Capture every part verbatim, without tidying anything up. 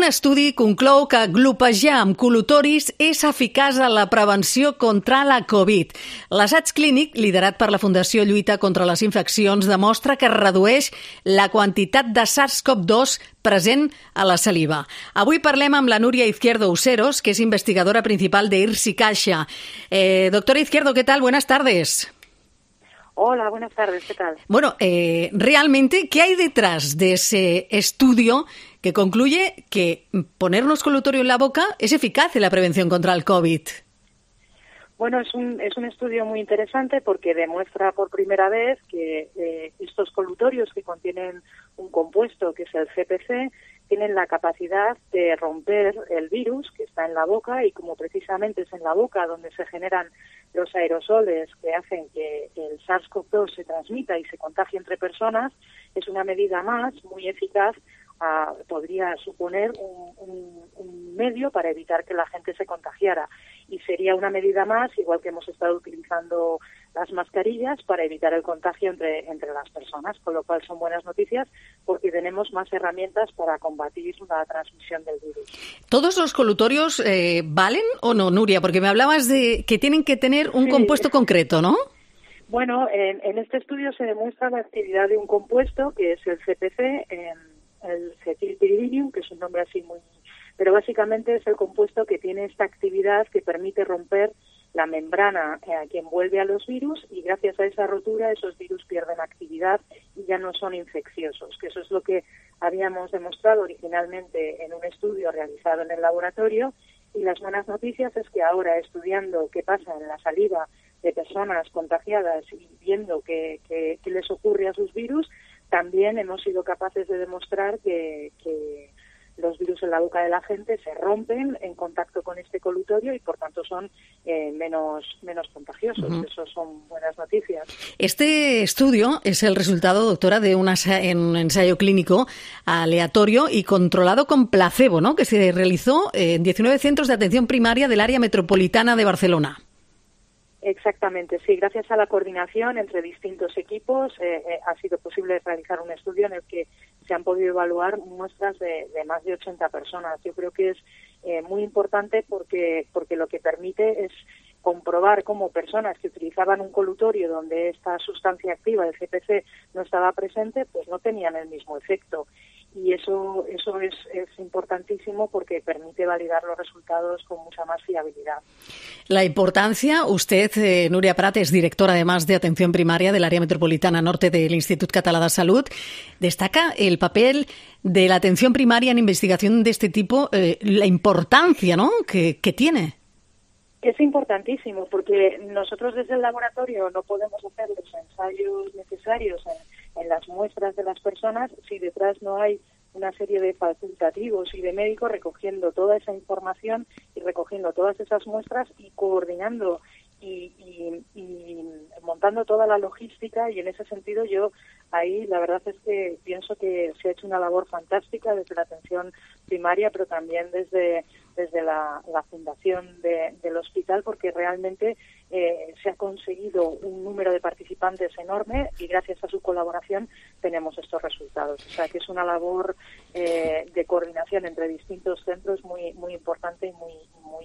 estudi conclou que glopejar amb col·lutoris és eficaç en la prevenció contra la Covid. L'assaig clínic, liderat per la Fundació Lluita contra les Infeccions, demostra que redueix la quantitat de SARS-CoV dos present a la saliva. Avui parlem amb la Núria Izquierdo Useros, que és investigadora principal de IRSI Caixa. Eh, doctora Izquierdo, ¿qué tal? Buenas tardes. Hola, buenas tardes, ¿qué tal? Bueno, eh, realmente, ¿qué hay detrás de ese estudio que concluye que ponernos colutorio en la boca es eficaz en la prevención contra el COVID? Bueno, es un, es un estudio muy interesante porque demuestra por primera vez que eh, estos colutorios que contienen un compuesto que es el C P C tienen la capacidad de romper el virus que está en la boca, y como precisamente es en la boca donde se generan los aerosoles que hacen que el SARS-CoV dos se transmita y se contagie entre personas, es una medida más muy eficaz. Uh, podría suponer un, un, un medio para evitar que la gente se contagiara, y sería una medida más, igual que hemos estado utilizando las mascarillas, para evitar el contagio entre, entre las personas, con lo cual son buenas noticias porque tenemos más herramientas para combatir la transmisión del virus. ¿Todos los colutorios eh, valen o no, Nuria? Porque me hablabas de que tienen que tener un sí. compuesto concreto, ¿no? Bueno, en, en este estudio se demuestra la actividad de un compuesto que es el C P C, en el cetilpiridinium, que es un nombre así muy... Pero básicamente es el compuesto que tiene esta actividad que permite romper la membrana eh, que envuelve a los virus, y gracias a esa rotura esos virus pierden actividad y ya no son infecciosos, que eso es lo que habíamos demostrado originalmente en un estudio realizado en el laboratorio. Y las buenas noticias es que ahora, estudiando qué pasa en la saliva de personas contagiadas y viendo qué, qué, qué les ocurre a sus virus, también hemos sido capaces de demostrar que, que los virus en la boca de la gente se rompen en contacto con este colutorio y por tanto son eh, menos, menos contagiosos. Uh-huh. Eso son buenas noticias. Este estudio es el resultado, doctora, de un ensayo clínico aleatorio y controlado con placebo, ¿no?, que se realizó en diecinueve centros de atención primaria del área metropolitana de Barcelona. Exactamente, sí. Gracias a la coordinación entre distintos equipos eh, eh, ha sido posible realizar un estudio en el que se han podido evaluar muestras de, de más de ochenta personas. Yo creo que es eh, muy importante porque, porque lo que permite es comprobar cómo personas que utilizaban un colutorio donde esta sustancia activa, el C P C, no estaba presente, pues no tenían el mismo efecto. Y eso eso es, es importantísimo porque permite validar los resultados con mucha más fiabilidad. La importancia, usted, eh, Núria Prat, es directora además de Atención Primaria del Área Metropolitana Norte del Institut Català de Salut, destaca el papel de la atención primaria en investigación de este tipo, eh, la importancia, ¿no?, que, que tiene. Es importantísimo porque nosotros desde el laboratorio no podemos hacer los ensayos necesarios en, en las muestras de las personas si detrás no hay una serie de facultativos y de médicos recogiendo toda esa información y recogiendo todas esas muestras y coordinando y, y, y montando toda la logística. Y en ese sentido yo ahí la verdad es que pienso que se ha hecho una labor fantástica desde la atención primaria, pero también desde desde la, la fundación de, del hospital, porque realmente eh, se ha conseguido un número de participantes enorme y gracias a su colaboración tenemos estos resultados. O sea que es una labor eh, de coordinación entre distintos centros muy muy importante y muy muy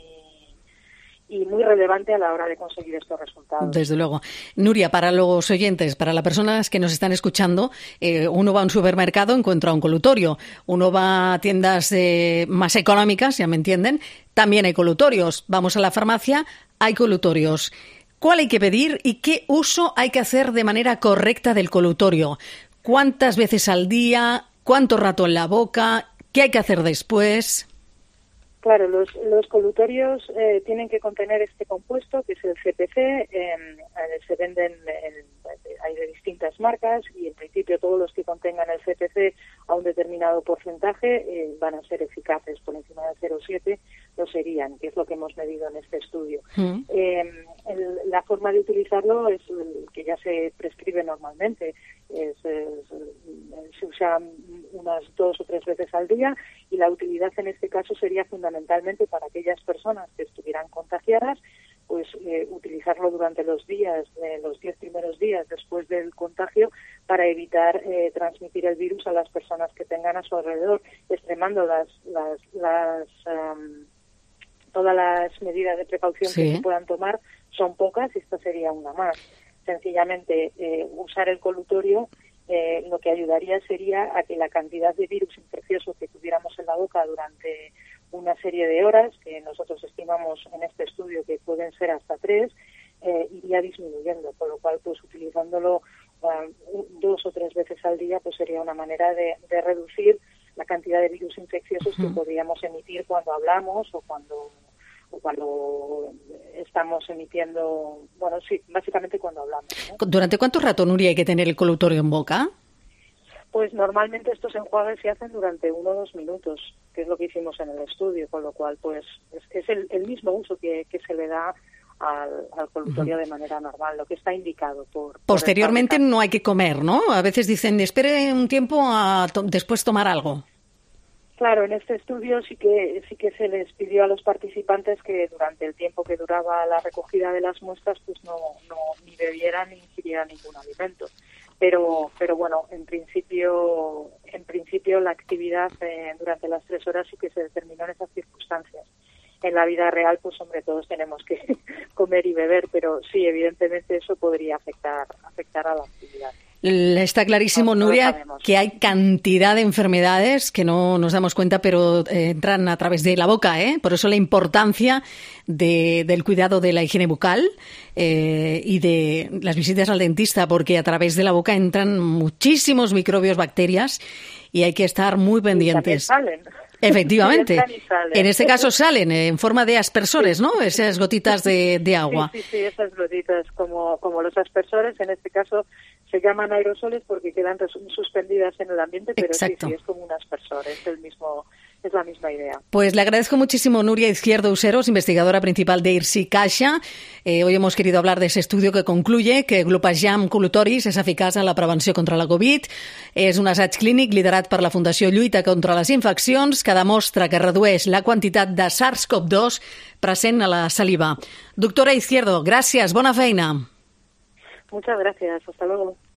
y muy relevante a la hora de conseguir estos resultados. Desde luego. Nuria, para los oyentes, para las personas que nos están escuchando, eh, uno va a un supermercado, encuentra un colutorio. Uno va a tiendas eh, más económicas, ya me entienden, también hay colutorios. Vamos a la farmacia, hay colutorios. ¿Cuál hay que pedir y qué uso hay que hacer de manera correcta del colutorio? ¿Cuántas veces al día? ¿Cuánto rato en la boca? ¿Qué hay que hacer después? Claro, los, los colutorios eh, tienen que contener este compuesto, que es el C P C. Eh, se venden, en, hay de distintas marcas y en principio todos los que contengan el C P C a un determinado porcentaje eh, van a ser eficaces. Por encima de cero coma siete lo serían, que es lo que hemos medido en este estudio. Mm. Eh, el, la forma de utilizarlo es el que ya se prescribe normalmente. Es, es, se usa unas dos o tres veces al día, y la utilidad en este caso sería fundamentalmente para aquellas personas que estuvieran contagiadas, pues eh, utilizarlo durante los días, eh, los diez primeros días después del contagio, para para evitar eh, transmitir el virus a las personas que tengan a su alrededor, extremando las, las, las um, todas las medidas de precaución sí. que se puedan tomar. Son pocas y esta sería una más. Sencillamente eh, usar el colutorio eh, lo que ayudaría sería a que la cantidad de virus infeccioso que tuviéramos en la boca durante una serie de horas, que nosotros estimamos en este estudio que pueden ser hasta tres, eh, iría disminuyendo, con lo cual pues utilizándolo uh, dos o tres veces al día pues sería una manera de, de reducir la cantidad de virus infecciosos uh-huh. que podríamos emitir cuando hablamos o cuando o cuando estamos emitiendo, bueno, sí, básicamente cuando hablamos, ¿no? ¿Durante cuánto rato, Nuria, hay que tener el colutorio en boca? Pues normalmente estos enjuagues se hacen durante uno o dos minutos, que es lo que hicimos en el estudio, con lo cual pues es, es el, el mismo uso que, que se le da al, al colutorio uh-huh. de manera normal, lo que está indicado por... Posteriormente por no hay que comer, ¿no? A veces dicen, espere un tiempo a to- después tomar algo. Claro, en este estudio sí que sí que se les pidió a los participantes que durante el tiempo que duraba la recogida de las muestras pues no, no ni bebieran ni ingirieran ningún alimento. Pero pero bueno, en principio en principio la actividad eh, durante las tres horas sí que se determinó en esas circunstancias. En la vida real, pues hombre, todos tenemos que comer y beber, pero sí, evidentemente eso podría afectar afectar a la actividad. Está clarísimo, no, Nuria, no que hay cantidad de enfermedades que no nos damos cuenta, pero eh, entran a través de la boca, ¿eh? Por eso la importancia de, del cuidado de la higiene bucal eh, y de las visitas al dentista, porque a través de la boca entran muchísimos microbios, bacterias, y hay que estar muy pendientes. Y también salen. Efectivamente. En este caso salen en forma de aspersores, ¿no? Esas gotitas de, de agua. Sí, sí, sí, esas gotitas como, como los aspersores, en este caso se llaman aerosoles porque quedan suspendidas en el ambiente, pero Exacto. sí, sí, es como un aspersor, es el mismo, es la misma idea. Pues le agradezco muchísimo Nuria Izquierdo Useros, investigadora principal de IRSI Caixa. Eh, hoy hemos querido hablar de ese estudio que concluye que Glupagem colutoris és eficaç en la prevenció contra la Covid. És un assaig clínic liderat per la Fundació Lluita contra les Infeccions que demostra que redueix la quantitat de SARS-CoV dos present a la saliva. Doctora Izquierdo, gràcies, bona feina. Muchas gracias, hasta luego.